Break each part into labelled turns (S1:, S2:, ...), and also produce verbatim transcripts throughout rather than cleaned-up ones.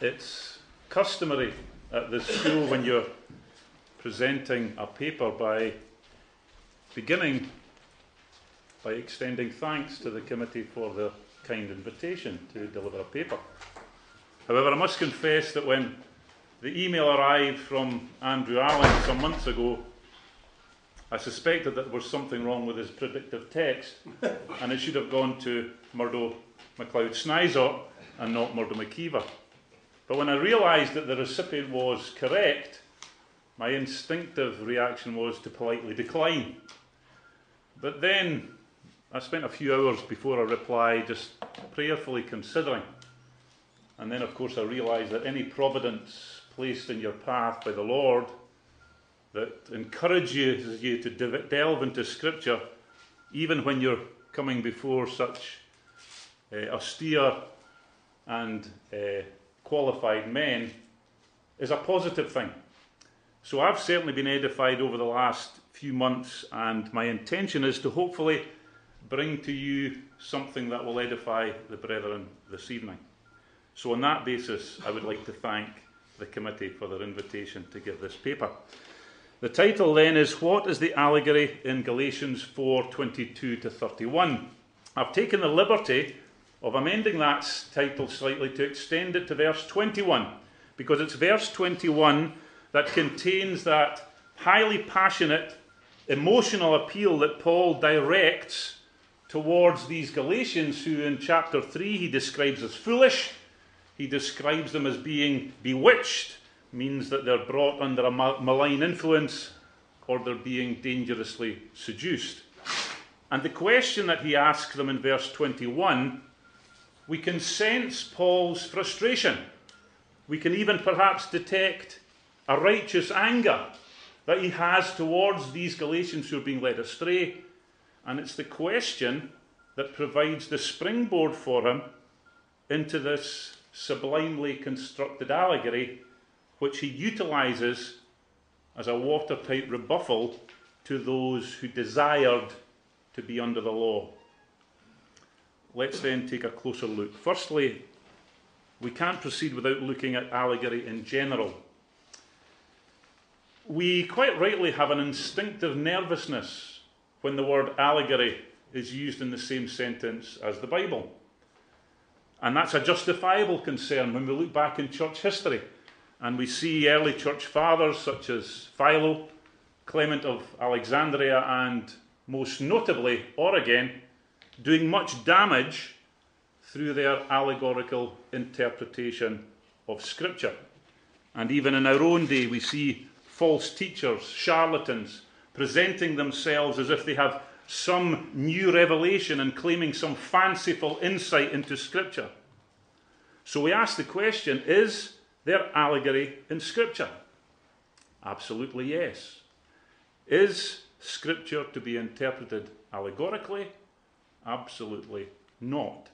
S1: It's customary at the school when you're presenting a paper by beginning by extending thanks to the committee for their kind invitation to deliver a paper. However, I must confess that when the email arrived from Andrew Allen some months ago, I suspected that there was something wrong with his predictive text, and it should have gone to Murdo MacLeod Snizort and not Murdo McKeever. But when I realised that the recipient was correct, my instinctive reaction was to politely decline. But then I spent a few hours before I replied just prayerfully considering. And then, of course, I realised that any providence placed in your path by the Lord that encourages you to delve into Scripture, even when you're coming before such uh, austere and uh, qualified men, is a positive thing. So I've certainly been edified over the last few months, and my intention is to hopefully bring to you something that will edify the brethren this evening. So on that basis, I would like to thank the committee for their invitation to give this paper. The title then is, What is the Allegory in Galatians four, twenty-two to thirty-one? I've taken the liberty of amending that title slightly to extend it to verse twenty-one, because it's verse twenty-one that contains that highly passionate, emotional appeal that Paul directs towards these Galatians, who in chapter three he describes as foolish. He describes them as being bewitched, means that they're brought under a malign influence, or they're being dangerously seduced. And the question that he asks them in verse twenty-one, we can sense Paul's frustration. We can even perhaps detect a righteous anger that he has towards these Galatians who are being led astray. And it's the question that provides the springboard for him into this sublimely constructed allegory, which he utilises as a watertight rebuffal to those who desired to be under the law. Let's then take a closer look. Firstly, we can't proceed without looking at allegory in general. We quite rightly have an instinctive nervousness when the word allegory is used in the same sentence as the Bible. And that's a justifiable concern when we look back in church history and we see early church fathers such as Philo, Clement of Alexandria, and most notably Origen, doing much damage through their allegorical interpretation of Scripture. And even in our own day, we see false teachers, charlatans, presenting themselves as if they have some new revelation and claiming some fanciful insight into Scripture. So we ask the question, is there allegory in Scripture? Absolutely yes. Is Scripture to be interpreted allegorically? Absolutely not.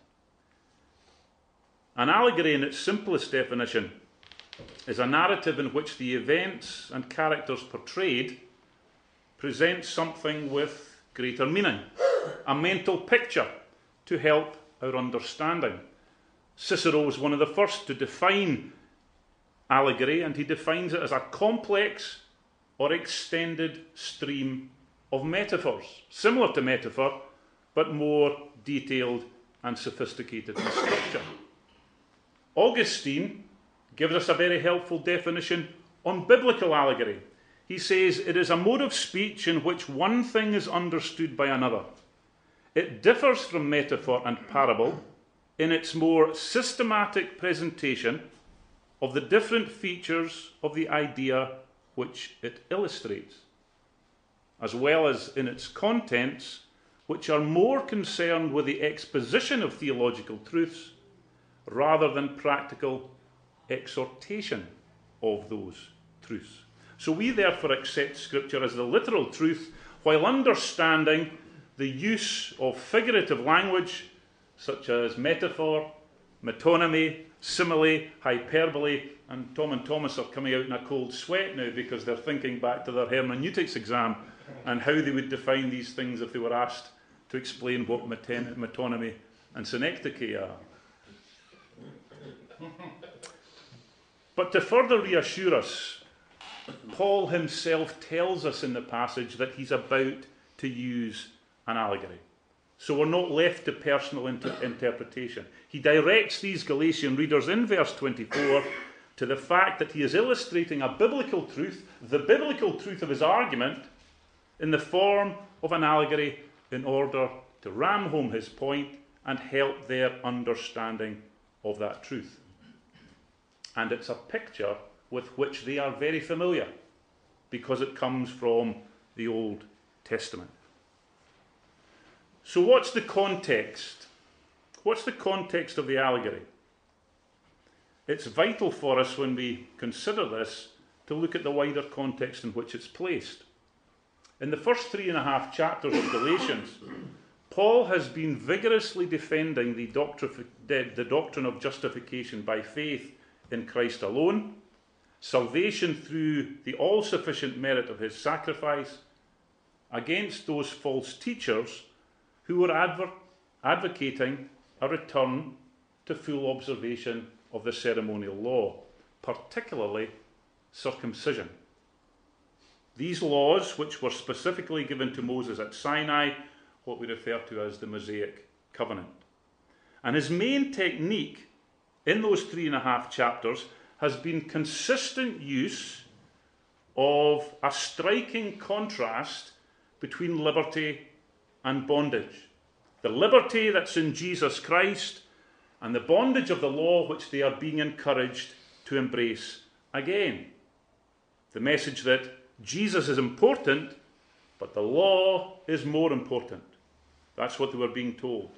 S1: An allegory, in its simplest definition, is a narrative in which the events and characters portrayed present something with greater meaning, a mental picture to help our understanding. Cicero was one of the first to define allegory, and he defines it as a complex or extended stream of metaphors, similar to metaphor, but more detailed and sophisticated in structure. Augustine gives us a very helpful definition on biblical allegory. He says, it is a mode of speech in which one thing is understood by another. It differs from metaphor and parable in its more systematic presentation of the different features of the idea which it illustrates, as well as in its contents, which are more concerned with the exposition of theological truths rather than practical exhortation of those truths. So we therefore accept Scripture as the literal truth, while understanding the use of figurative language such as metaphor, metonymy, simile, hyperbole, and Tom and Thomas are coming out in a cold sweat now because they're thinking back to their hermeneutics exam and how they would define these things if they were asked to explain what metonymy and synecdoche are. But to further reassure us, Paul himself tells us in the passage that he's about to use an allegory. So we're not left to personal inter- interpretation. He directs these Galatian readers in verse twenty-four to the fact that he is illustrating a biblical truth, the biblical truth of his argument, in the form of an allegory in order to ram home his point and help their understanding of that truth. And it's a picture with which they are very familiar because it comes from the Old Testament. So what's the context? What's the context of the allegory? It's vital for us when we consider this to look at the wider context in which it's placed. In the first three and a half chapters of Galatians, Paul has been vigorously defending the doctrine, the doctrine of justification by faith in Christ alone, salvation through the all-sufficient merit of his sacrifice, against those false teachers who were adver- advocating a return to full observation of the ceremonial law, particularly circumcision. These laws, which were specifically given to Moses at Sinai, what we refer to as the Mosaic Covenant. And his main technique in those three and a half chapters has been consistent use of a striking contrast between liberty and bondage. The liberty that's in Jesus Christ and the bondage of the law which they are being encouraged to embrace again. The message that Jesus is important, but the law is more important. That's what they were being told.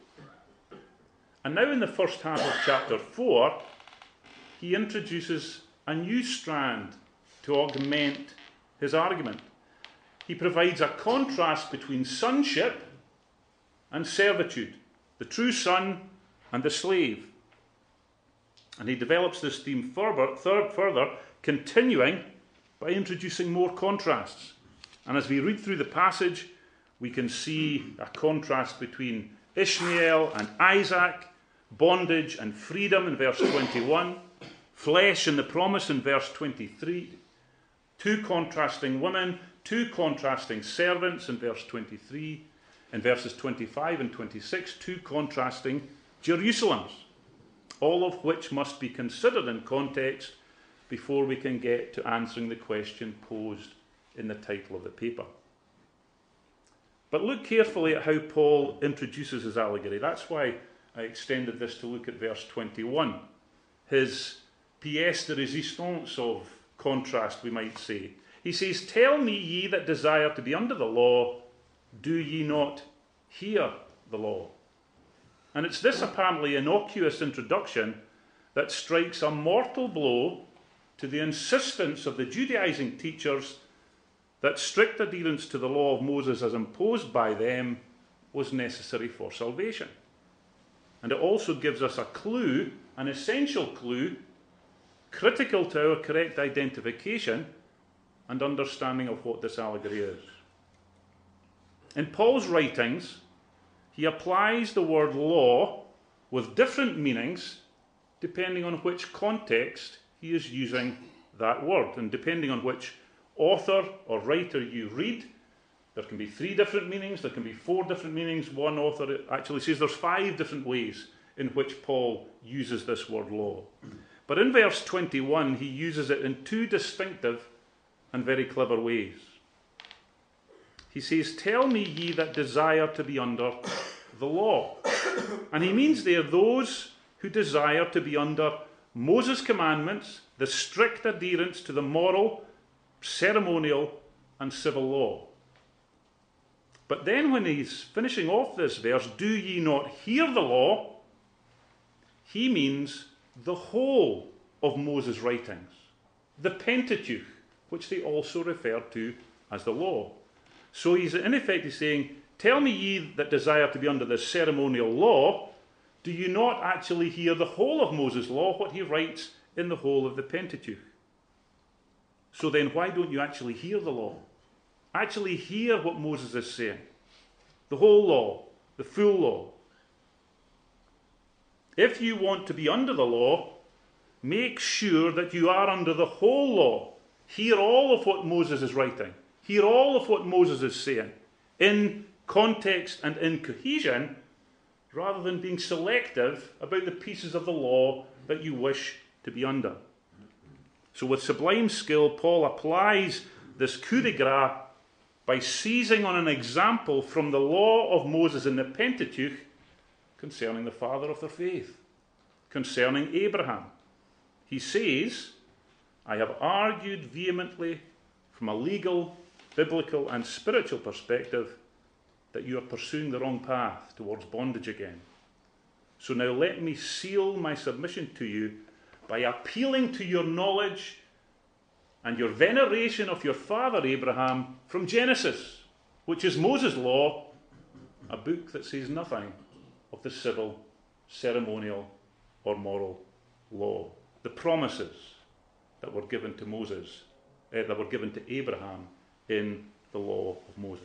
S1: And now in the first half of chapter four, he introduces a new strand to augment his argument. He provides a contrast between sonship and servitude, the true son and the slave. And he develops this theme further, third, further, continuing by introducing more contrasts. And as we read through the passage, we can see a contrast between Ishmael and Isaac, bondage and freedom in verse twenty-one, flesh and the promise in verse twenty-three, two contrasting women, two contrasting servants in verse twenty-three, in verses twenty-five and twenty-six, two contrasting Jerusalems, all of which must be considered in context before we can get to answering the question posed in the title of the paper. But look carefully at how Paul introduces his allegory. That's why I extended this to look at verse twenty-one, his pièce de résistance of contrast, we might say. He says, "Tell me, ye that desire to be under the law, do ye not hear the law?" And it's this apparently innocuous introduction that strikes a mortal blow to the insistence of the Judaizing teachers that strict adherence to the law of Moses as imposed by them was necessary for salvation. And it also gives us a clue, an essential clue, critical to our correct identification and understanding of what this allegory is. In Paul's writings, he applies the word law with different meanings depending on which context he is using that word, and depending on which author or writer you read. There can be three different meanings, there can be four different meanings. One author actually says there's five different ways in which Paul uses this word law. But in verse twenty-one, he uses it in two distinctive and very clever ways. He says, "Tell me, ye that desire to be under the law." And he means there those who desire to be under Moses' commandments, the strict adherence to the moral, ceremonial, and civil law. But then when he's finishing off this verse, "Do ye not hear the law?" he means the whole of Moses' writings, the Pentateuch, which they also refer to as the law. So he's in effect he's saying, "Tell me, ye that desire to be under the ceremonial law, do you not actually hear the whole of Moses' law, what he writes in the whole of the Pentateuch? So then why don't you actually hear the law? Actually hear what Moses is saying. The whole law, the full law. If you want to be under the law, make sure that you are under the whole law. Hear all of what Moses is writing. Hear all of what Moses is saying in context and in cohesion, rather than being selective about the pieces of the law that you wish to be under. So with sublime skill, Paul applies this coup de grace by seizing on an example from the law of Moses in the Pentateuch concerning the father of their faith, concerning Abraham. He says, I have argued vehemently from a legal, biblical and spiritual perspective that you are pursuing the wrong path towards bondage again. So now let me seal my submission to you by appealing to your knowledge and your veneration of your father Abraham from Genesis, which is Moses' law, a book that says nothing of the civil, ceremonial, or moral law. The promises that were given to Moses, uh, that were given to Abraham in the law of Moses.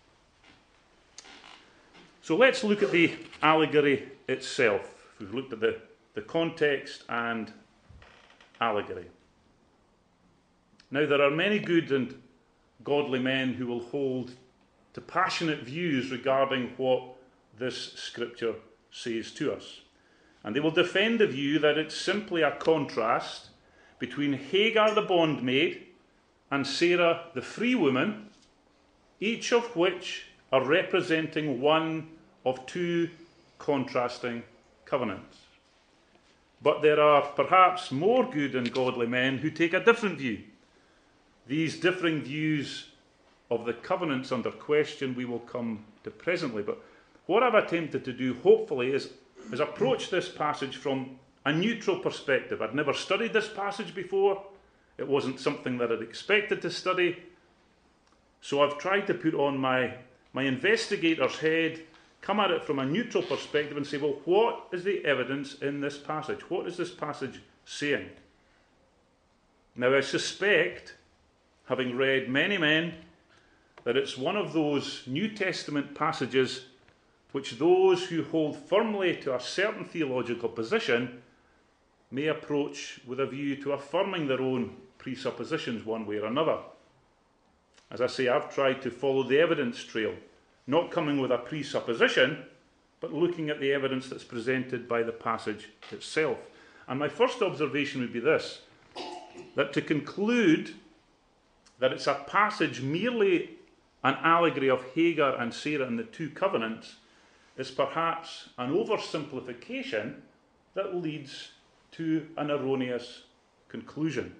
S1: So let's look at the allegory itself. We've looked at the, the context and allegory. Now, there are many good and godly men who will hold to passionate views regarding what this scripture says to us. And they will defend the view that it's simply a contrast between Hagar the bondmaid and Sarah the free woman, each of which are representing one of two contrasting covenants. But there are perhaps more good and godly men who take a different view. These differing views of the covenants under question we will come to presently. But what I've attempted to do, hopefully, is, is approach this passage from a neutral perspective. I'd never studied this passage before. It wasn't something that I'd expected to study. So I've tried to put on my, my investigator's head, come at it from a neutral perspective and say, well, what is the evidence in this passage? What is this passage saying? Now, I suspect, having read many men, that it's one of those New Testament passages which those who hold firmly to a certain theological position may approach with a view to affirming their own presuppositions one way or another. As I say, I've tried to follow the evidence trail, not coming with a presupposition, but looking at the evidence that's presented by the passage itself. And my first observation would be this, that to conclude that it's a passage merely an allegory of Hagar and Sarah and the two covenants is perhaps an oversimplification that leads to an erroneous conclusion.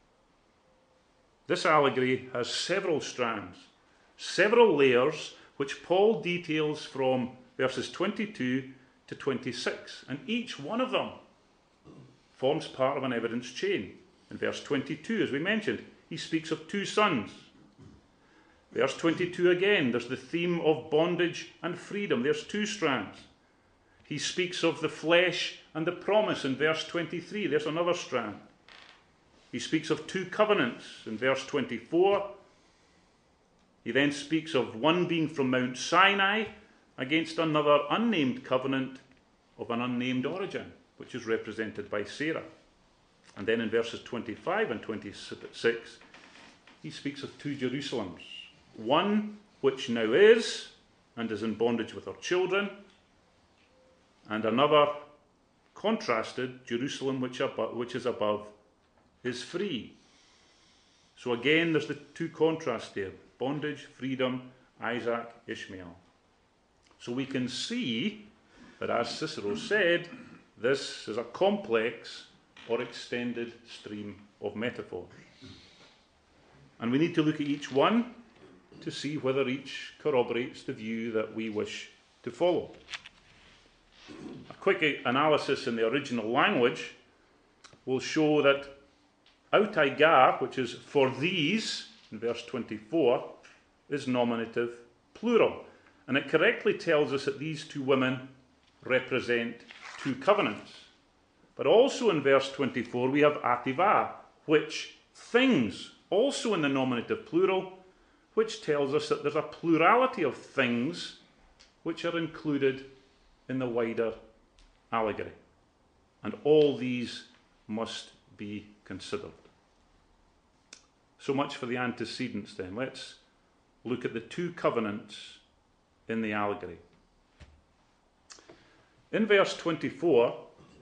S1: This allegory has several strands, several layers, which Paul details from verses twenty-two to twenty-six, and each one of them forms part of an evidence chain. In verse twenty-two, as we mentioned, he speaks of two sons. Verse twenty-two again, there's the theme of bondage and freedom. There's two strands. He speaks of the flesh and the promise in verse twenty-three. There's another strand. He speaks of two covenants in verse twenty-four. He then speaks of one being from Mount Sinai against another unnamed covenant of an unnamed origin, which is represented by Sarah. And then in verses twenty-five and twenty-six, he speaks of two Jerusalems. One which now is and is in bondage with her children, and another contrasted, Jerusalem which, abo- which is above is free. So again, there's the two contrasts there. Bondage, freedom, Isaac, Ishmael. So we can see that, as Cicero said, this is a complex or extended stream of metaphors. And we need to look at each one to see whether each corroborates the view that we wish to follow. A quick analysis in the original language will show that autaigar, which is for these, in verse twenty-four, is nominative plural. And it correctly tells us that these two women represent two covenants. But also in verse twenty-four, we have ativa, which things, also in the nominative plural, which tells us that there's a plurality of things which are included in the wider allegory. And all these must be considered. So much for the antecedents then. Let's look at the two covenants in the allegory. In verse twenty-four,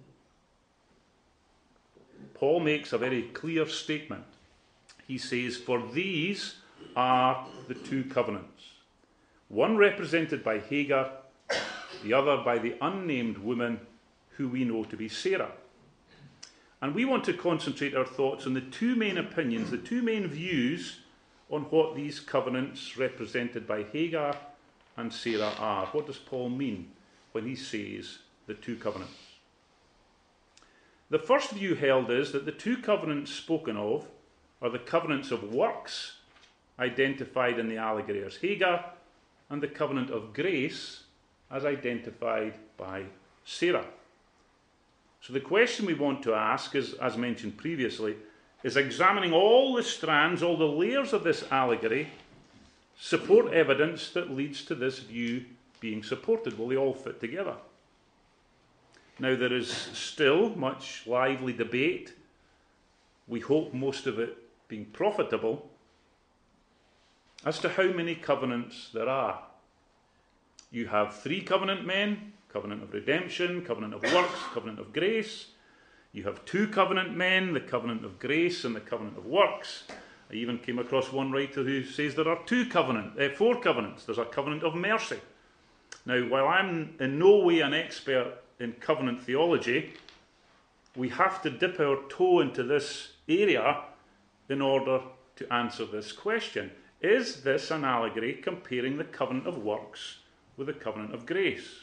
S1: Paul makes a very clear statement. He says, "For these are the two covenants, one represented by Hagar, the other by the unnamed woman who we know to be Sarah." And we want to concentrate our thoughts on the two main opinions, the two main views on what these covenants represented by Hagar and Sarah are. What does Paul mean when he says the two covenants? The first view held is that the two covenants spoken of are the covenants of works identified in the allegory as Hagar, and the covenant of grace as identified by Sarah. So the question we want to ask is, as mentioned previously, is examining all the strands, all the layers of this allegory, support evidence that leads to this view being supported. Will they all fit together? Now, there is still much lively debate. We hope most of it being profitable, as to how many covenants there are. You have three covenant men: covenant of redemption, covenant of works, covenant of grace. You have two covenant men, the covenant of grace and the covenant of works. I even came across one writer who says there are two covenant, uh, four covenants. There's a covenant of mercy. Now, while I'm in no way an expert in covenant theology, we have to dip our toe into this area in order to answer this question. Is this an allegory comparing the covenant of works with the covenant of grace?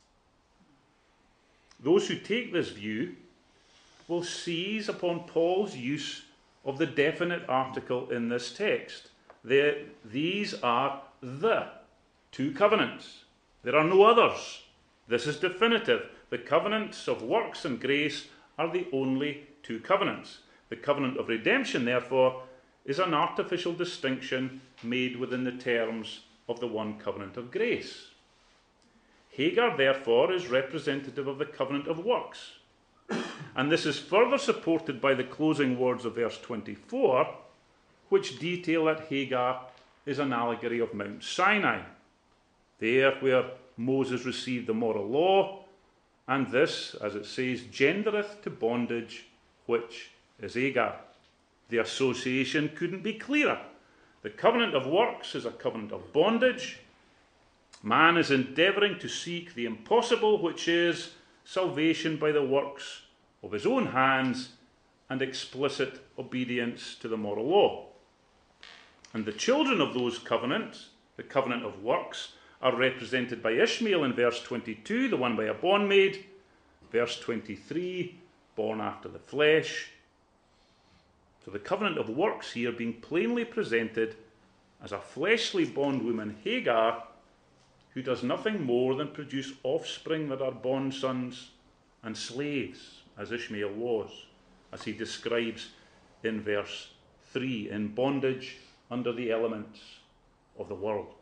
S1: Those who take this view will seize upon Paul's use of the definite article in this text. They, these are the two covenants. There are no others. This is definitive. The covenants of works and grace are the only two covenants. The covenant of redemption, therefore, is an artificial distinction made within the terms of the one covenant of grace. Hagar, therefore, is representative of the covenant of works. And this is further supported by the closing words of verse twenty-four, which detail that Hagar is an allegory of Mount Sinai, there where Moses received the moral law, and this, as it says, gendereth to bondage, which is Hagar. The association couldn't be clearer. The covenant of works is a covenant of bondage. Man is endeavouring to seek the impossible, which is salvation by the works of his own hands and explicit obedience to the moral law. And the children of those covenants, the covenant of works, are represented by Ishmael in verse twenty-two, the one by a bondmaid. Verse twenty-three, born after the flesh. So the covenant of works here being plainly presented as a fleshly bondwoman, Hagar, who does nothing more than produce offspring that are bondsons and slaves, as Ishmael was, as he describes in verse three, in bondage under the elements of the world.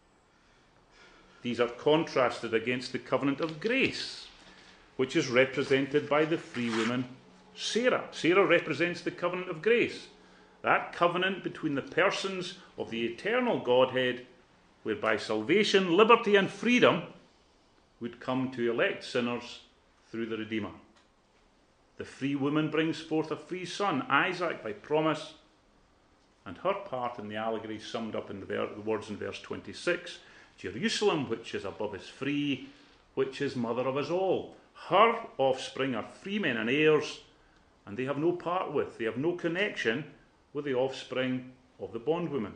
S1: These are contrasted against the covenant of grace, which is represented by the free woman Sarah. Sarah represents the covenant of grace, that covenant between the persons of the eternal Godhead, whereby salvation, liberty, and freedom would come to elect sinners through the Redeemer. The free woman brings forth a free son, Isaac, by promise, and her part in the allegory summed up in the, ver- the words in verse twenty-six, Jerusalem, which is above, is free, which is mother of us all. Her offspring are free men and heirs, and they have no part with, they have no connection with the offspring of the bondwoman.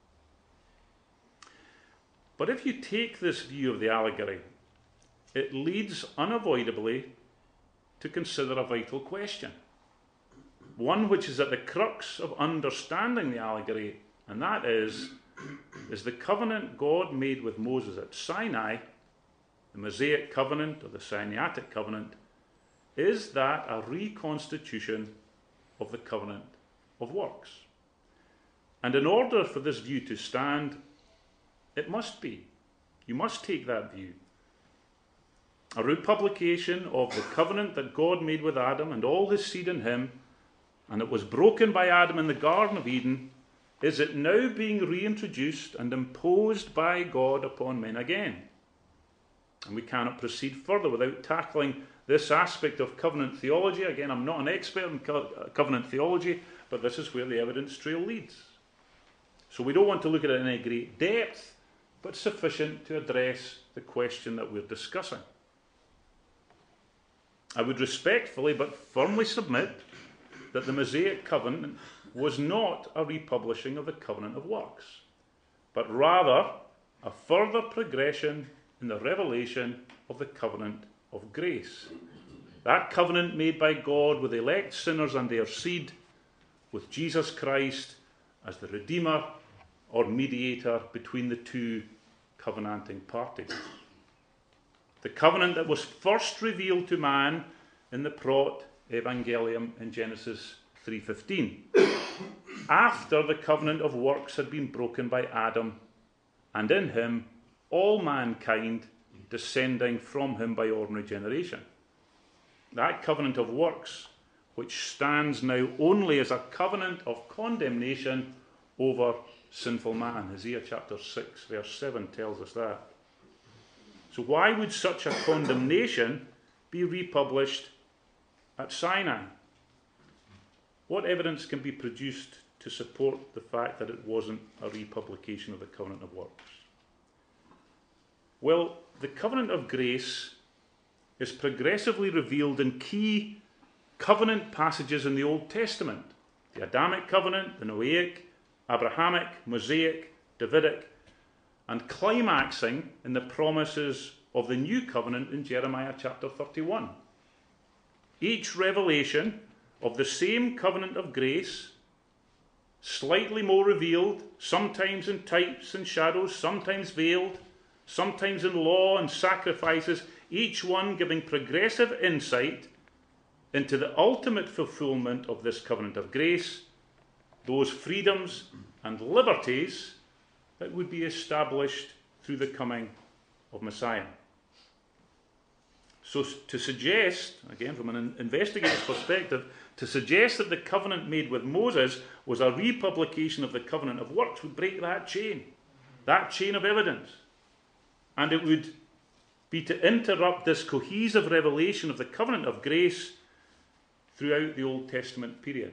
S1: But if you take this view of the allegory, it leads unavoidably to consider a vital question, one which is at the crux of understanding the allegory, and that is, is the covenant God made with Moses at Sinai, the Mosaic covenant or the Sinaitic covenant, is that a reconstitution of the covenant of works? And in order for this view to stand, it must be. You must take that view. a republication of the covenant that God made with Adam and all his seed in him, and it was broken by Adam in the Garden of Eden, is it now being reintroduced and imposed by God upon men again? And we cannot proceed further without tackling this aspect of covenant theology. Again, I'm not an expert in co- covenant theology, but this is where the evidence trail leads. So we don't want to look at it in any great depth, but sufficient to address the question that we're discussing. I would respectfully but firmly submit that the Mosaic covenant was not a republishing of the covenant of works, but rather a further progression in the revelation of the covenant of grace. That covenant made by God with elect sinners and their seed, with Jesus Christ as the Redeemer or mediator between the two covenanting parties. The covenant that was first revealed to man in the Prot Evangelium in Genesis three fifteen, after the covenant of works had been broken by Adam, and in him all mankind descending from him by ordinary generation. That covenant of works, which stands now only as a covenant of condemnation over sinful man. Isaiah chapter six, verse seven tells us that. So why would such a condemnation be republished at Sinai? What evidence can be produced to support the fact that it wasn't a republication of the covenant of works? Well, the covenant of grace is progressively revealed in key covenant passages in the Old Testament. The Adamic covenant, the Noahic, Abrahamic, Mosaic, Davidic, and climaxing in the promises of the new covenant in Jeremiah chapter thirty-one. Each revelation of the same covenant of grace, slightly more revealed, sometimes in types and shadows, sometimes veiled, sometimes in law and sacrifices, each one giving progressive insight into the ultimate fulfillment of this covenant of grace, those freedoms and liberties that would be established through the coming of Messiah. So to suggest, again from an investigative perspective, to suggest that the covenant made with Moses was a republication of the covenant of works would break that chain, that chain of evidence. And it would be to interrupt this cohesive revelation of the covenant of grace throughout the Old Testament period.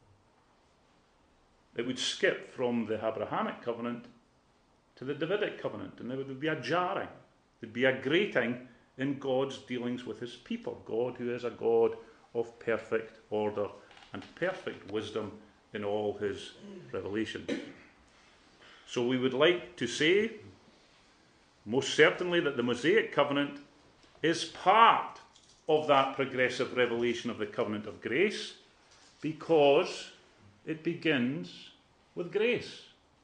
S1: It would skip from the Abrahamic covenant to the Davidic covenant, and there would be a jarring, there'd be a grating in God's dealings with his people. God, who is a God of perfect order and perfect wisdom in all his revelation. So we would like to say, most certainly, that the Mosaic covenant is part of that progressive revelation of the covenant of grace, because it begins with grace.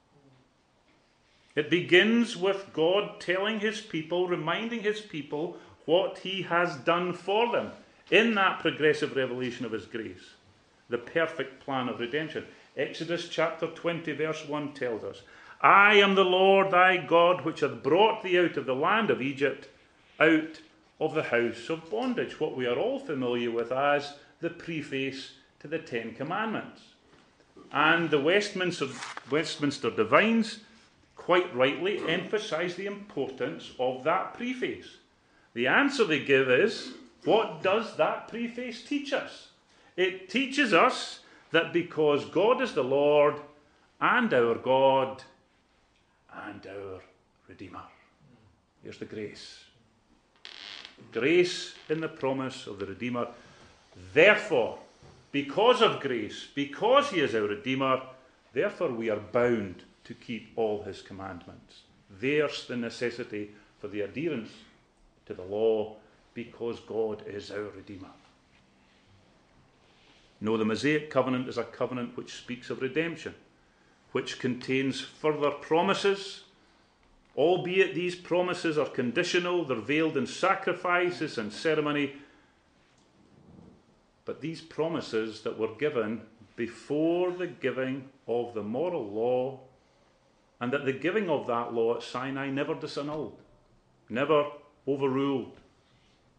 S1: It begins with God telling his people, reminding his people what he has done for them in that progressive revelation of his grace, the perfect plan of redemption. Exodus chapter twenty, verse one tells us, I am the Lord thy God, which hath brought thee out of the land of Egypt, out of the house of bondage, what we are all familiar with as the preface to the Ten Commandments. And the Westminster, Westminster Divines quite rightly emphasize the importance of that preface. The answer they give is, what does that preface teach us? It teaches us that because God is the Lord and our God and our Redeemer. Here's the grace. Grace in the promise of the Redeemer. Therefore, because of grace, because he is our Redeemer, therefore we are bound to keep all his commandments. There's the necessity for the adherence to the law, because God is our Redeemer. No, the Mosaic covenant is a covenant which speaks of redemption, which contains further promises, albeit these promises are conditional, they're veiled in sacrifices and ceremony, but these promises that were given before the giving of the moral law, and that the giving of that law at Sinai never disannulled, never overruled.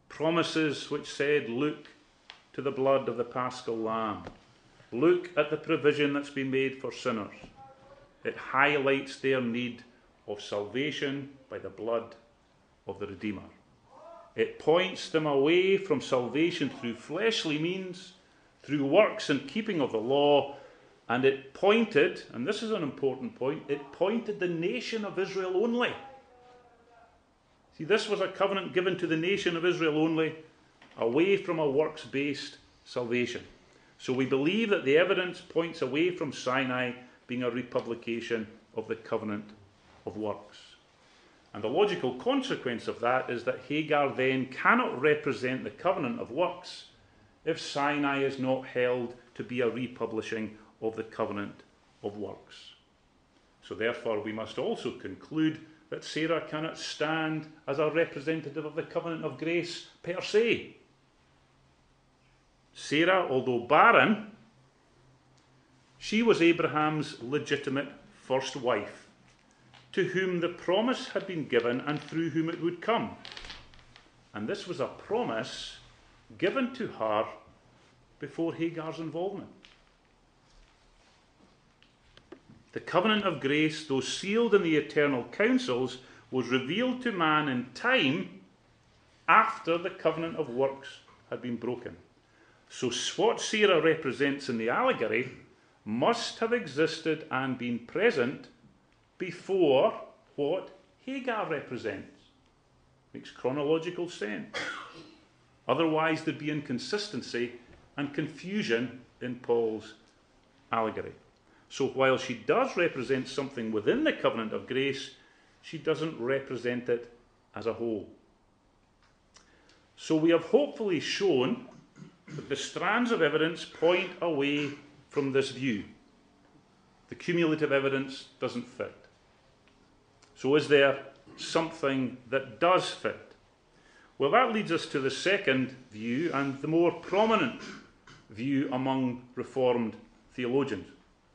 S1: promises which said, look to the blood of the Paschal Lamb. Look at the provision that's been made for sinners. It highlights their need of salvation by the blood of the Redeemer. It points them away from salvation through fleshly means, through works and keeping of the law, and it pointed, and this is an important point, it pointed the nation of Israel only. See, this was a covenant given to the nation of Israel only, away from a works-based salvation. So we believe that the evidence points away from Sinai being a republication of the covenant of works. And the logical consequence of that is that Hagar then cannot represent the covenant of works if Sinai is not held to be a republishing of the covenant of works. So therefore we must also conclude that Sarah cannot stand as a representative of the covenant of grace per se. Sarah, although barren, she was Abraham's legitimate first wife, to whom the promise had been given and through whom it would come. And this was a promise given to her before Hagar's involvement. The covenant of grace, though sealed in the eternal councils, was revealed to man in time after the covenant of works had been broken. So what Sarah represents in the allegory must have existed and been present before what Hagar represents. Makes chronological sense. Otherwise there'd be inconsistency and confusion in Paul's allegory. So while she does represent something within the covenant of grace, she doesn't represent it as a whole. So we have hopefully shown that the strands of evidence point away from this view. The cumulative evidence doesn't fit. So is there something that does fit? Well, that leads us to the second view and the more prominent view among Reformed theologians.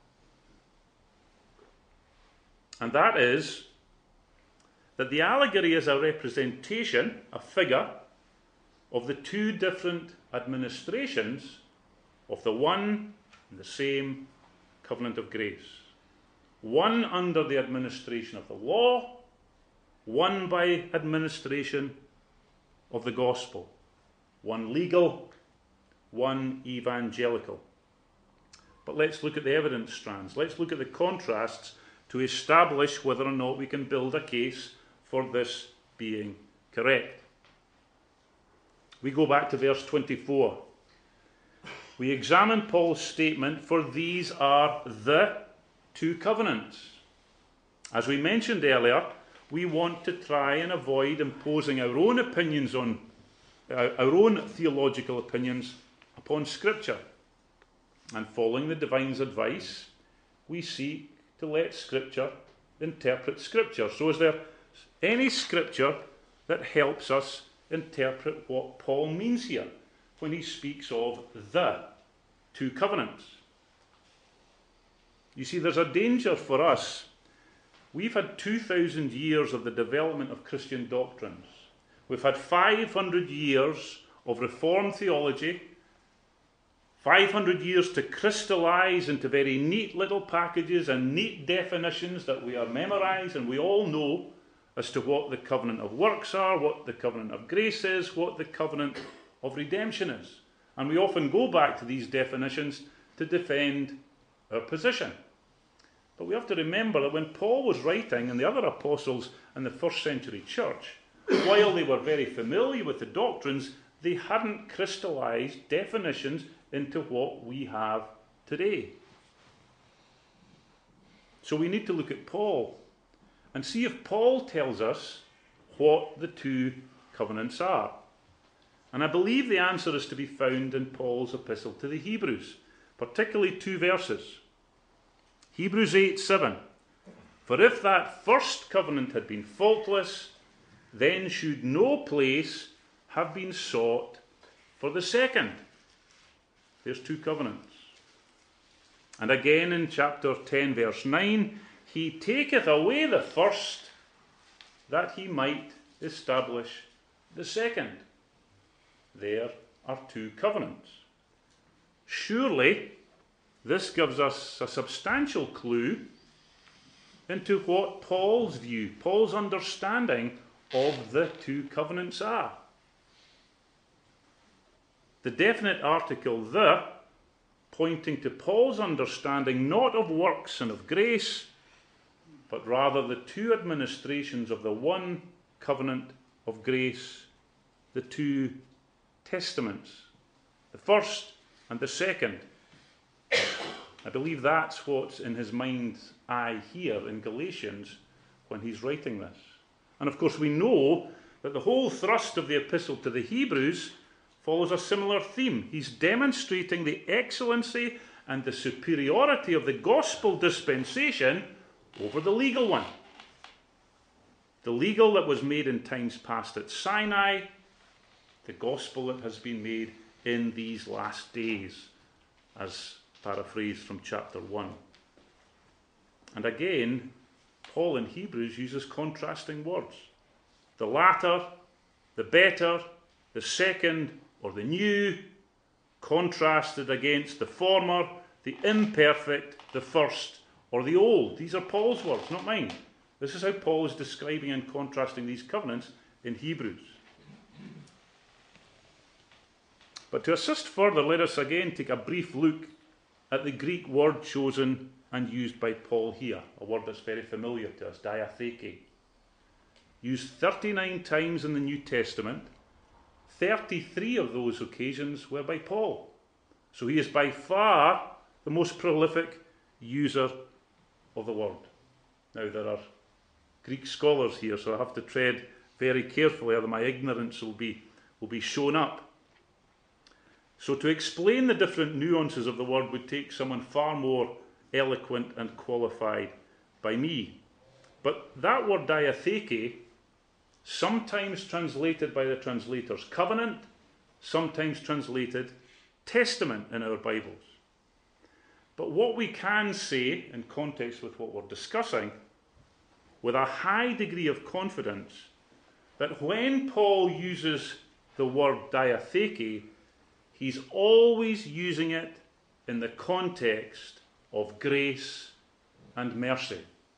S1: And that is that the allegory is a representation, a figure, of the two different administrations of the one and the same covenant of grace. One under the administration of the law, one by administration of the gospel. One legal, one evangelical. But let's look at the evidence strands. Let's look at the contrasts to establish whether or not we can build a case for this being correct. We go back to verse twenty-four. We examine Paul's statement, for these are the two covenants. As we mentioned earlier, we want to try and avoid imposing our own opinions on, uh, our own theological opinions upon Scripture. And following the divine's advice, we seek to let Scripture interpret Scripture. So is there any Scripture that helps us interpret what Paul means here when he speaks of the two covenants? You see, there's a danger for us. We've had two thousand years of the development of Christian doctrines. We've had five hundred years of Reformed theology, five hundred years to crystallize into very neat little packages and neat definitions that we are memorized and we all know as to what the covenant of works are, what the covenant of grace is, what the covenant of redemption is. And we often go back to these definitions to defend our position. But we have to remember that when Paul was writing, and the other apostles in the first century church, while they were very familiar with the doctrines, they hadn't crystallized definitions into what we have today. So we need to look at Paul and see if Paul tells us what the two covenants are. And I believe the answer is to be found in Paul's epistle to the Hebrews, particularly two verses. Hebrews eight seven. For if that first covenant had been faultless, then should no place have been sought for the second. There's two covenants. And again in chapter ten, verse nine, he taketh away the first, that he might establish the second. there are two covenants. Surely, this gives us a substantial clue into what Paul's view, Paul's understanding of the two covenants are. The definite article "the," pointing to Paul's understanding not of works and of grace, but rather the two administrations of the one covenant of grace, the two testaments, the first and the second. I believe that's what's in his mind's eye here in Galatians when he's writing this. And of course we know that the whole thrust of the epistle to the Hebrews follows a similar theme. He's demonstrating the excellency and the superiority of the gospel dispensation over the legal one. The legal that was made in times past at Sinai, the gospel that has been made in these last days, as paraphrased from chapter one. And again, Paul in Hebrews uses contrasting words. The latter, the better, the second, or the new, contrasted against the former, the imperfect, the first, or the old. These are Paul's words, not mine. This is how Paul is describing and contrasting these covenants in Hebrews. But to assist further, let us again take a brief look at the Greek word chosen and used by Paul here, a word that's very familiar to us, diatheke. Used thirty-nine times in the New Testament, thirty-three of those occasions were by Paul. So he is by far the most prolific user of the word. Now there are Greek scholars here, so I have to tread very carefully, or my ignorance will be, will be shown up. So to explain the different nuances of the word would take someone far more eloquent and qualified by me. But that word diatheke, sometimes translated by the translators covenant, sometimes translated testament in our Bibles. But what we can say, in context with what we're discussing, with a high degree of confidence, that when Paul uses the word diatheke, he's always using it in the context of grace and mercy.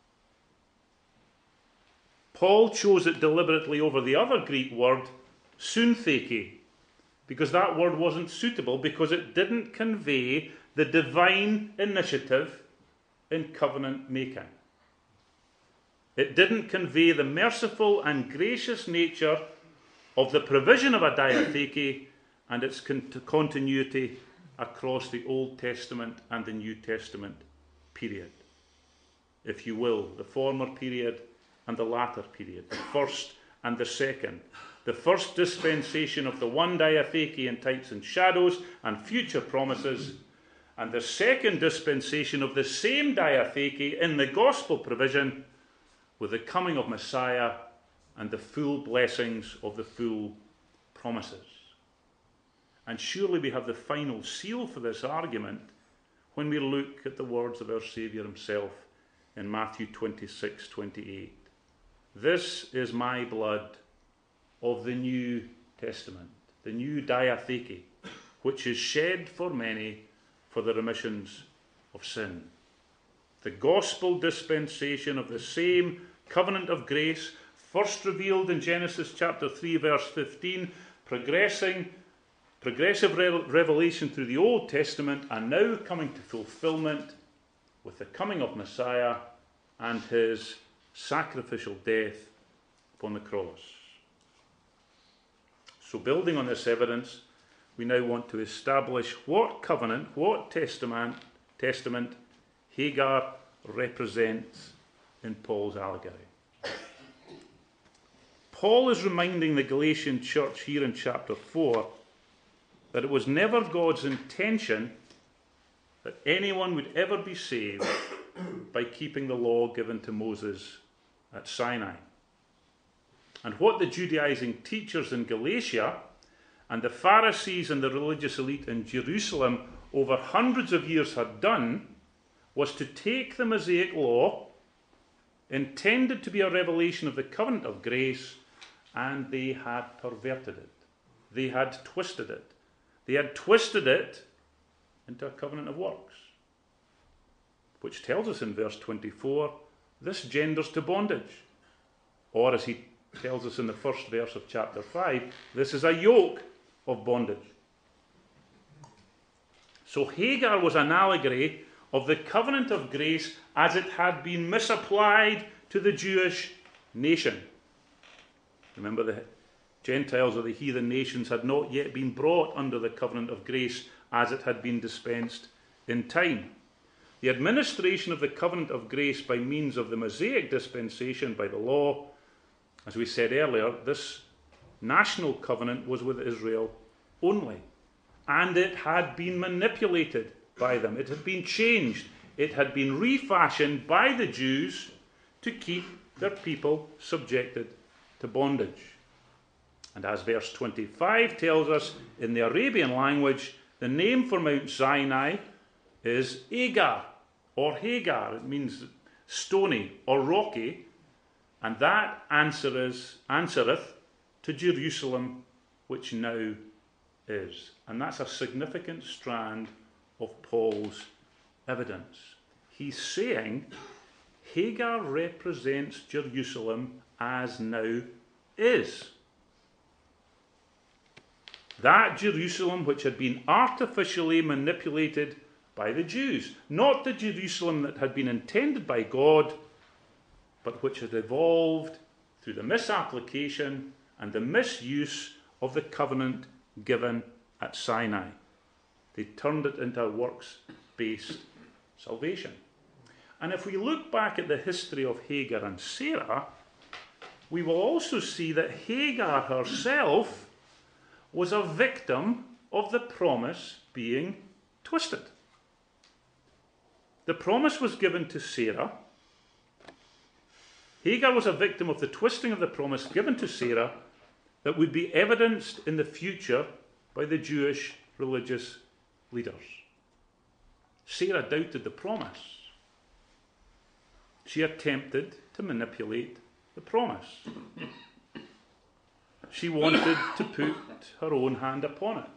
S1: Paul chose it deliberately over the other Greek word, syntheke, because that word wasn't suitable, because it didn't convey the divine initiative in covenant making. It didn't convey the merciful and gracious nature of the provision of a diatheke and its continuity across the Old Testament and the New Testament period. If you will, the former period and the latter period, the first and the second. The first dispensation of the one diatheke in types and shadows and future promises, and the second dispensation of the same diatheke in the gospel provision with the coming of Messiah and the full blessings of the full promises. And surely we have the final seal for this argument when we look at the words of our Saviour himself in Matthew twenty-six twenty-eight. This is my blood of the New Testament, the new diatheke, which is shed for many for the remissions of sin. The gospel dispensation of the same covenant of grace, first revealed in Genesis chapter three, verse fifteen, progressing Progressive revelation through the Old Testament, and now coming to fulfillment with the coming of Messiah and his sacrificial death upon the cross. So building on this evidence, we now want to establish what covenant, what testament, testament Hagar represents in Paul's allegory. Paul is reminding the Galatian church here in chapter four that it was never God's intention that anyone would ever be saved by keeping the law given to Moses at Sinai. And what the Judaizing teachers in Galatia and the Pharisees and the religious elite in Jerusalem over hundreds of years had done was to take the Mosaic law, intended to be a revelation of the covenant of grace, and they had perverted it. they had twisted it. They had twisted it into a covenant of works, which tells us in verse twenty-four, this genders to bondage. Or as he tells us in the first verse of chapter five, this is a yoke of bondage. So Hagar was an allegory of the covenant of grace as it had been misapplied to the Jewish nation. Remember, the Gentiles or the heathen nations had not yet been brought under the covenant of grace as it had been dispensed in time. The administration of the covenant of grace by means of the Mosaic dispensation by the law, as we said earlier, this national covenant was with Israel only. And it had been manipulated by them. It had been changed. It had been refashioned by the Jews to keep their people subjected to bondage. And as verse twenty-five tells us, in the Arabian language, the name for Mount Sinai is Agar, or Hagar. It means stony or rocky. And that answereth, answereth to Jerusalem, which now is. And that's a significant strand of Paul's evidence. He's saying Hagar represents Jerusalem as now is. That Jerusalem which had been artificially manipulated by the Jews. Not the Jerusalem that had been intended by God, but which had evolved through the misapplication and the misuse of the covenant given at Sinai. They turned it into a works-based salvation. And if we look back at the history of Hagar and Sarah, we will also see that Hagar herself was a victim of the promise being twisted. The promise was given to Sarah. Hagar was a victim of the twisting of the promise given to Sarah that would be evidenced in the future by the Jewish religious leaders. Sarah doubted the promise. She attempted to manipulate the promise. She wanted to put her own hand upon it.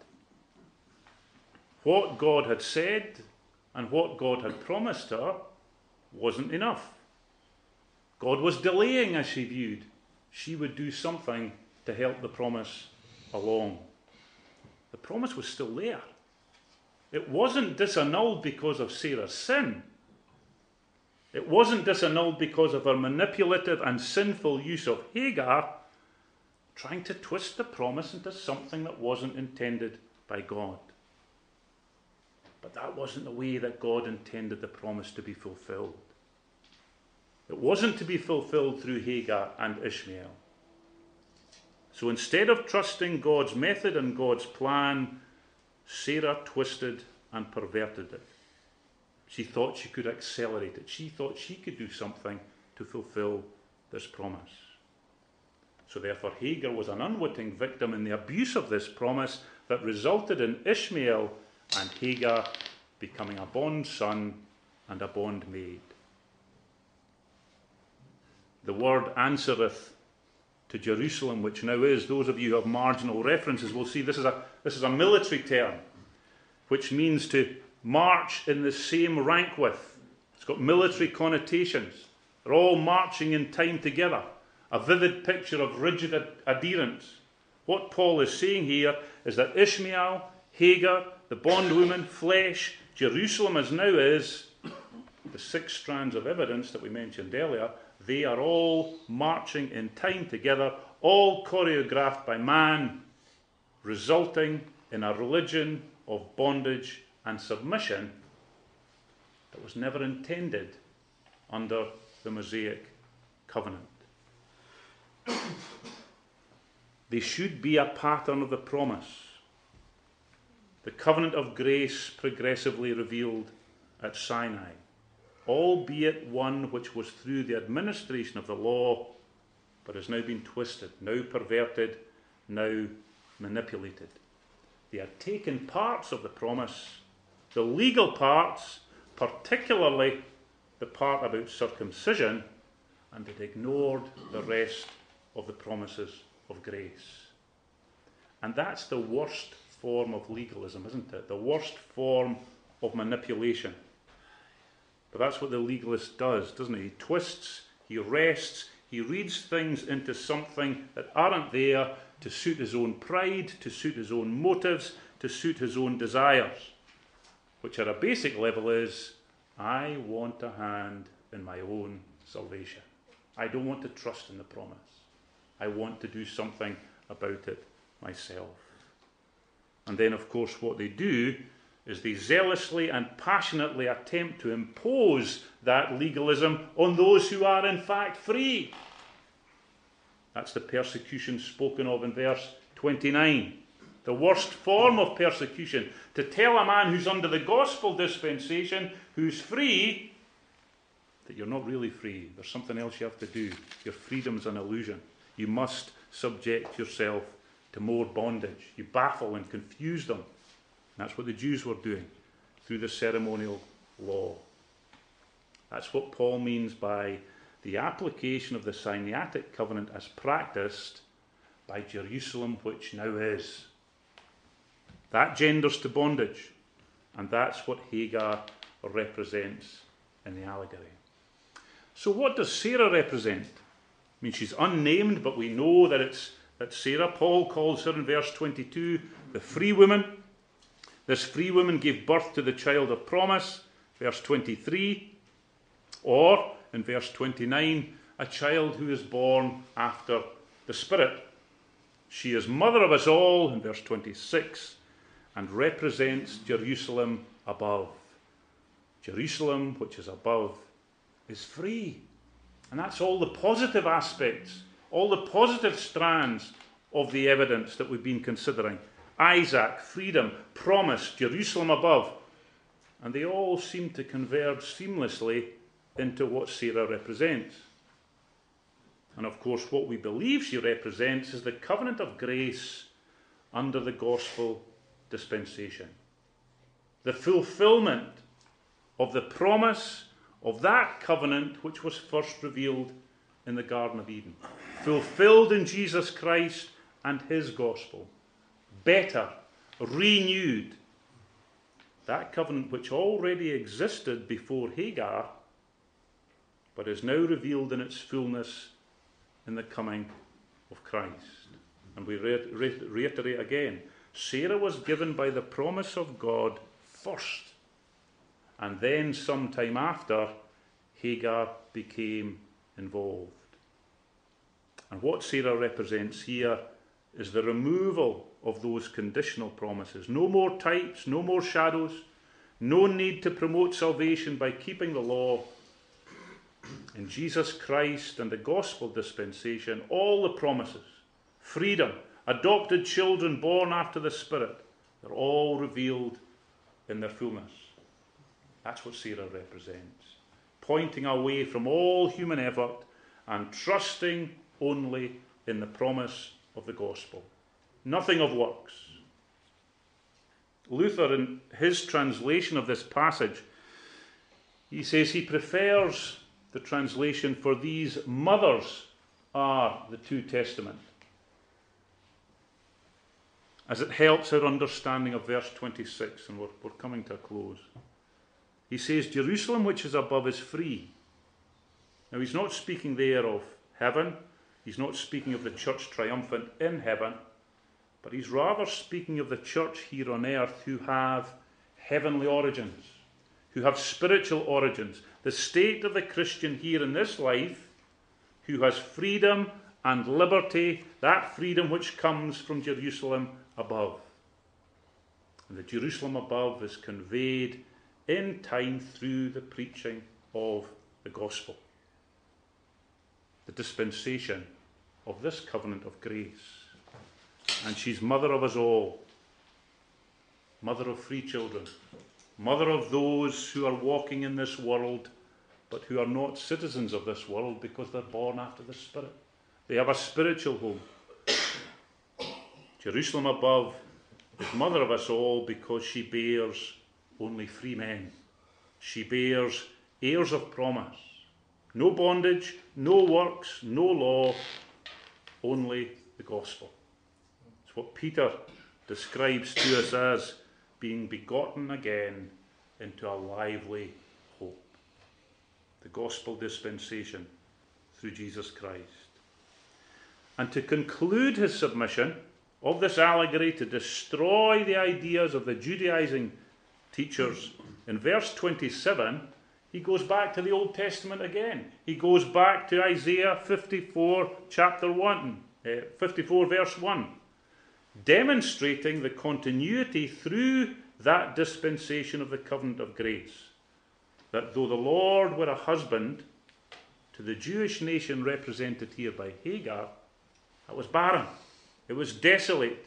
S1: What God had said and what God had promised her wasn't enough. God was delaying, as she viewed. She would do something to help the promise along. The promise was still there. It wasn't disannulled because of Sarah's sin. It wasn't disannulled because of her manipulative and sinful use of Hagar, trying to twist the promise into something that wasn't intended by God. But that wasn't the way that God intended the promise to be fulfilled. It wasn't to be fulfilled through Hagar and Ishmael. So instead of trusting God's method and God's plan, Sarah twisted and perverted it. She thought she could accelerate it. She thought she could do something to fulfill this promise. So therefore Hagar was an unwitting victim in the abuse of this promise that resulted in Ishmael and Hagar becoming a bond son and a bondmaid. The word answereth to Jerusalem, which now is, those of you who have marginal references will see this is a, this is a military term, which means to march in the same rank with. It's got military connotations. They're all marching in time together. A vivid picture of rigid ad- adherence. What Paul is saying here is that Ishmael, Hagar, the bondwoman, flesh, Jerusalem as now is, the six strands of evidence that we mentioned earlier, they are all marching in time together, all choreographed by man, resulting in a religion of bondage and submission that was never intended under the Mosaic covenant. They should be a pattern of the promise. The covenant of grace progressively revealed at Sinai, albeit one which was through the administration of the law, but has now been twisted, now perverted, now manipulated. They had taken parts of the promise, the legal parts, particularly the part about circumcision, and had ignored the rest of the promises of grace. And that's the worst form of legalism, isn't it? The worst form of manipulation. But that's what the legalist does, doesn't he? He twists, he wrests, he reads things into something that aren't there to suit his own pride, to suit his own motives, to suit his own desires, which at a basic level is, I want a hand in my own salvation. I don't want to trust in the promise. I want to do something about it myself. And then, of course, what they do is they zealously and passionately attempt to impose that legalism on those who are in fact free. That's the persecution spoken of in verse twenty-nine. The worst form of persecution, to tell a man who's under the gospel dispensation, who's free, that you're not really free. There's something else you have to do. Your freedom's an illusion. You must subject yourself to more bondage. You baffle and confuse them. And that's what the Jews were doing through the ceremonial law. That's what Paul means by the application of the Sinaitic covenant as practiced by Jerusalem, which now is. That genders to bondage, and that's what Hagar represents in the allegory. So what does Sarah represent? I mean, she's unnamed, but we know that it's that Sarah. Paul calls her in verse twenty-two the free woman. This free woman gave birth to the child of promise, verse twenty-three, or in verse twenty-nine, a child who is born after the Spirit. She is mother of us all, in verse twenty-six, and represents Jerusalem above. Jerusalem, which is above, is free. And that's all the positive aspects, all the positive strands of the evidence that we've been considering. Isaac, freedom, promise, Jerusalem above. And they all seem to converge seamlessly into what Sarah represents. And of course, what we believe she represents is the covenant of grace under the gospel dispensation. The fulfillment of the promise of that covenant which was first revealed in the Garden of Eden. Fulfilled in Jesus Christ and his gospel. Better, renewed. That covenant which already existed before Hagar, but is now revealed in its fullness in the coming of Christ. And we re- re- reiterate again, Sarah was given by the promise of God first, and then sometime after, Hagar became involved. And what Sarah represents here is the removal of those conditional promises. No more types, no more shadows, no need to promote salvation by keeping the law. In Jesus Christ and the gospel dispensation, all the promises, freedom, adopted children born after the Spirit, they're all revealed in their fullness. That's what Sarah represents. Pointing away from all human effort and trusting only in the promise of the gospel. Nothing of works. Luther, in his translation of this passage, he says he prefers the translation, for these mothers are the two Testament, as it helps our understanding of verse twenty-six, and we're, we're coming to a close. He says, Jerusalem which is above is free. Now he's not speaking there of heaven, he's not speaking of the church triumphant in heaven, but he's rather speaking of the church here on earth who have heavenly origins, who have spiritual origins, the state of the Christian here in this life, who has freedom and liberty, that freedom which comes from Jerusalem above. And the Jerusalem above is conveyed in time through the preaching of the gospel, the dispensation of this covenant of grace. And she's mother of us all, mother of free children, mother of those who are walking in this world but who are not citizens of this world because they're born after the Spirit. They have a spiritual home. Jerusalem above is mother of us all because she bears only free men. She bears heirs of promise. No bondage, no works, no law, only the gospel. It's what Peter describes to us as being begotten again into a lively hope. The gospel dispensation through Jesus Christ. And to conclude his submission of this allegory to destroy the ideas of the Judaizing teachers, in verse twenty-seven, he goes back to the Old Testament again. He goes back to Isaiah fifty-four, chapter one, uh, fifty-four, verse one, demonstrating the continuity through that dispensation of the covenant of grace. That though the Lord were a husband to the Jewish nation represented here by Hagar, it was barren. It was desolate.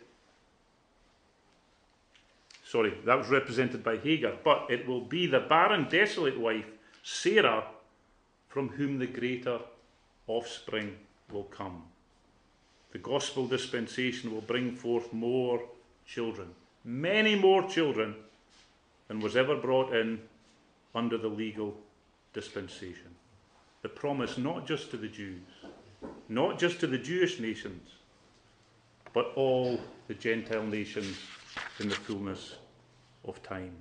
S1: Sorry, that was represented by Hagar. But it will be the barren, desolate wife, Sarah, from whom the greater offspring will come. The gospel dispensation will bring forth more children. Many more children than was ever brought in under the legal dispensation. The promise not just to the Jews, not just to the Jewish nations, but all the Gentile nations in the fullness of time.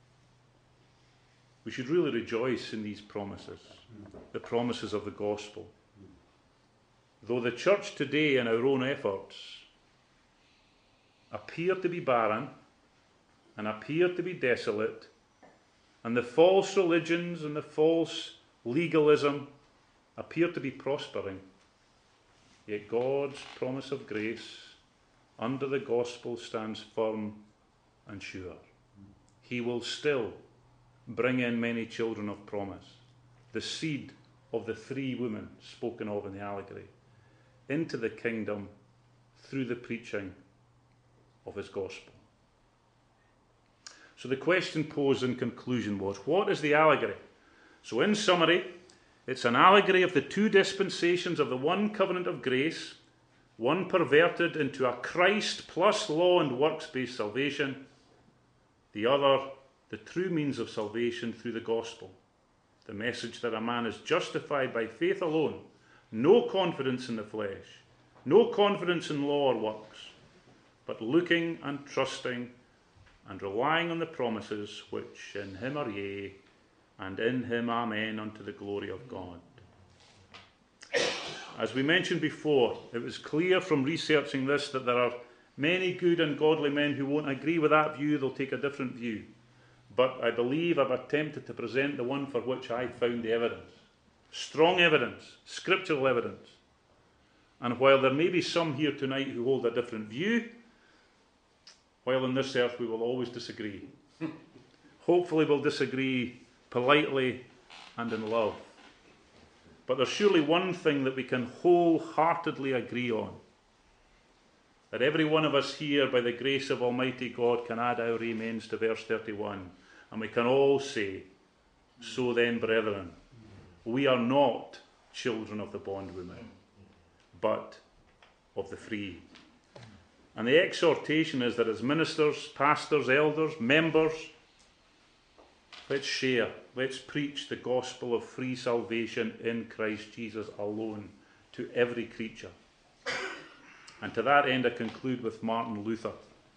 S1: We should really rejoice in these promises, the promises of the gospel. Though the church today, in our own efforts, appear to be barren and appear to be desolate, and the false religions and the false legalism appear to be prospering, yet God's promise of grace under the gospel stands firm and sure. He will still bring in many children of promise, the seed of the three women spoken of in the allegory, into the kingdom through the preaching of his gospel. So the question posed in conclusion was, what is the allegory? So in summary, it's an allegory of the two dispensations of the one covenant of grace, one perverted into a Christ plus law and works-based salvation, the other the true means of salvation through the gospel, the message that a man is justified by faith alone, no confidence in the flesh, no confidence in law or works, but looking and trusting and relying on the promises which in him are yea, and in him amen, unto the glory of God. As we mentioned before, it was clear from researching this that there are many good and godly men who won't agree with that view. They'll take a different view. But I believe I've attempted to present the one for which I found the evidence. Strong evidence, scriptural evidence. And while there may be some here tonight who hold a different view, while on this earth we will always disagree. Hopefully we'll disagree politely and in love. But there's surely one thing that we can wholeheartedly agree on. That every one of us here, by the grace of Almighty God, can add our amens to verse thirty-one. And we can all say, so then, brethren, we are not children of the bondwoman, but of the free. And the exhortation is that as ministers, pastors, elders, members, let's share, let's preach the gospel of free salvation in Christ Jesus alone to every creature. And to that end I conclude with Martin Luther.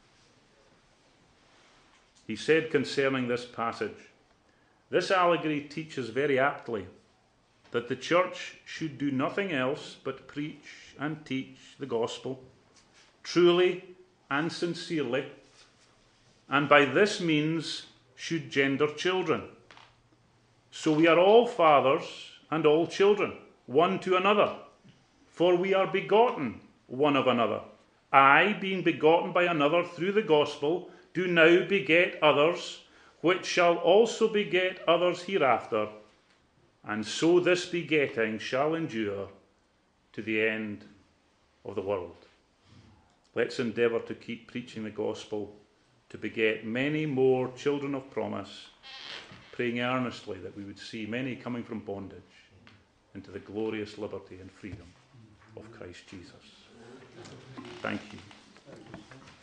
S1: He said concerning this passage, this allegory teaches very aptly that the church should do nothing else but preach and teach the gospel truly and sincerely, and by this means should gender children. So we are all fathers and all children, one to another, for we are begotten one of another. I, being begotten by another through the gospel, do now beget others, which shall also beget others hereafter, and so this begetting shall endure to the end of the world. Let's endeavour to keep preaching the gospel, to beget many more children of promise, praying earnestly that we would see many coming from bondage into the glorious liberty and freedom of Christ Jesus. Thank you.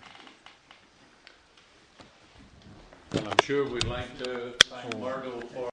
S2: Well, I'm sure we'd like to thank Murdo for